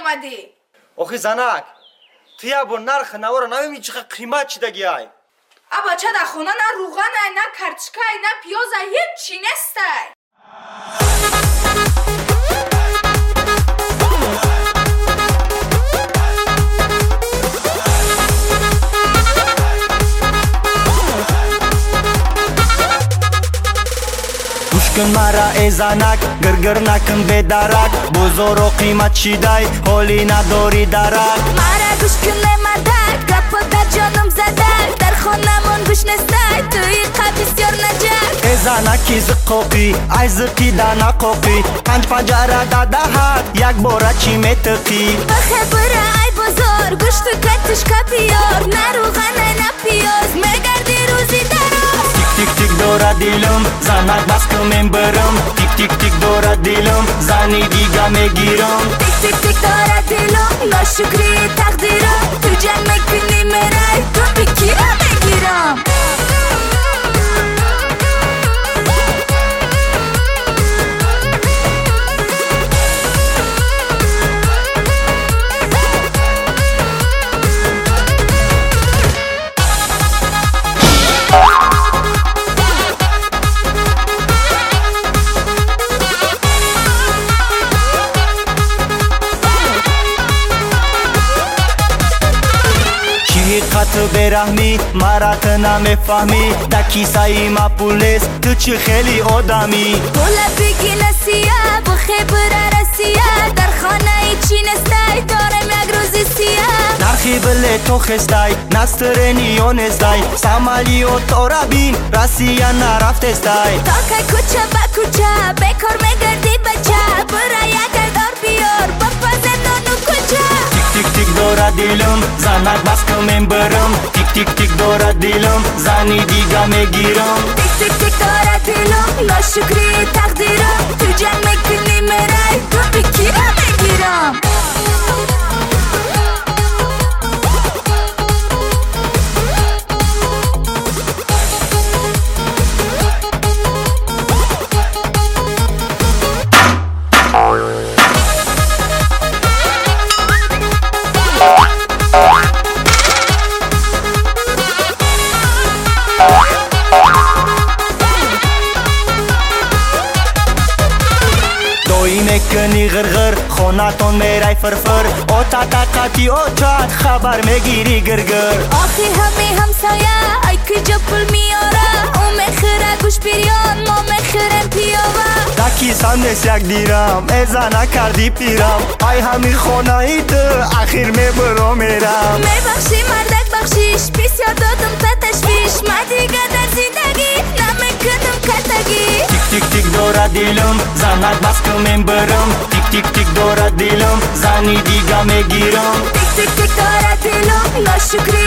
اومدی؟ آخه زنک تو یا با نرخ نوارا نمیمی چقدر قیمت چی دگی های؟ ابا چه در خونه نه روغنه نه کرچکای نه پیازه هیچ چی نسته. کن مرا ای زنک گرگر نکن به درک بزرگ و قیمت چی دای حالی نداری درک مرا گوش کنه مردک گپا در جانم زدک در خانمون گوش نستای توی قبیسیار نجک ای زنکی زقوقی ای زقی دا نقوقی پنج پنجره داده هد یک باره چی میتقی بخه برا ای بزرگ گوش تو کتش کپیار نروغنه نپیاز مگردی روزی دراز تیک تیک دورا دیلم زنک بس کمیم برم تیک تیک تیک دورا دیلم زنی دیگه میگیرم تیک تیک تیک دورا دیلم ناشکری تقدیرم تو جمع کنی مرای تو بکیرم میگیرم خط برهمی مرات نمیفهمی در کیسه ما پولیس تو چی خیلی آدمی پولا بگی نسیه بخی برا رسیه در خانه ای چی نستای دارم یک روزی سیه نرخی بله تو خستای نسترنی و نستای سامالی و تورا بین رسیه نرفت استای تا که کوچه با کوچه بکار میگردی بچه برا یک دار بیار بپا زندان و کوچه تیک تیک تیک دورا دیلم زنک بس کمیم برم تیک تیک تیک دورا دیلم زنی دیگه میگیرم تیک تیک تیک دورا دیلم ناشکری تقدیرم تو جمع کنی مرای تو بکیرم میگیرم میکنی غرغر خونتون میرای فرفر او تا تاقاتی او چاد خبر میگیری گرگر آخی همی همسایه ای کجا پول میاره او میخیره گوش بیریان ما میخیرم پیاوه دا کیسان نیست یک دیرم ایزا نکردی پیرم ای همی خونه ای تو اخیر میبرو میرم میبخشی مردک بخشیش بسیار دادم تا تشویش ما دیگه در زندگی نمیکنم کتگی تیک تیک تیک دورا دیلم زنک بس کمیم برم تیک تیک تیک دورا دیلم زنی دیگه میگیرم تیک تیک تیک دورا دیلم ناشکری